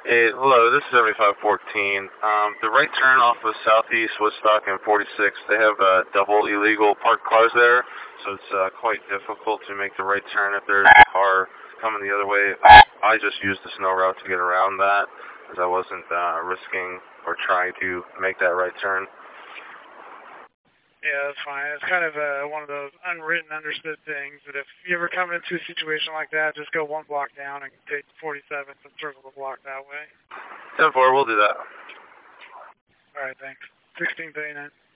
Hey, hello, this is 7514. The right turn off of Southeast Woodstock and 46, they have double illegal parked cars there, so it's quite difficult to make the right turn if there's a car coming the other way. I just used the snow route to get around that, as I wasn't risking or trying to make that right turn. Yeah, that's fine. It's kind of one of those unwritten, understood things that if you ever come into a situation like that, just go one block down and take 47th and circle the block that way. 10-4, we'll do that. All right, thanks. 1639.